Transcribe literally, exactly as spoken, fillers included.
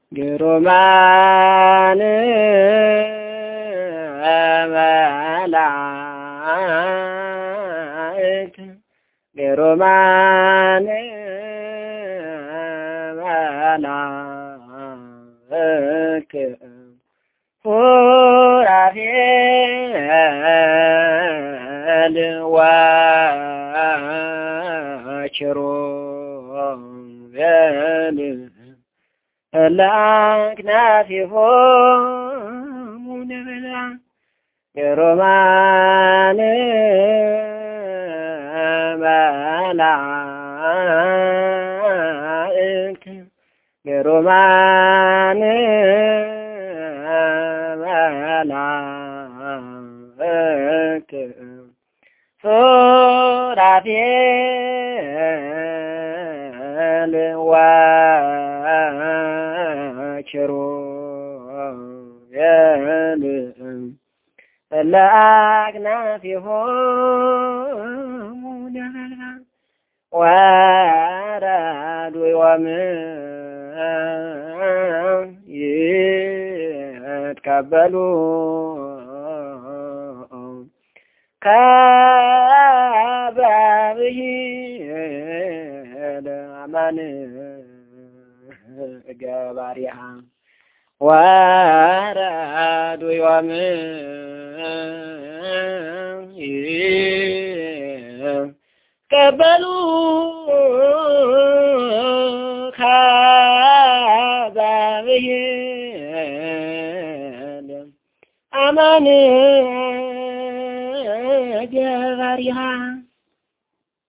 ግሩማን መላእክት ግሩማን መላእክት ሱራፌል ወኪሩቤል ለአክናፊሆሙ ነበልባል ግሩማን መላእክት ግሩማን መላእክት ሱራፌል ወኪሩቤል ለአክናፊሆሙ ነበልባል ወረዱ ይትቀበሉ ከበብሂል አማን ገባሪሃ ወረዱ ይትቀበሉ ከበብሂል አማን ገባሪሃ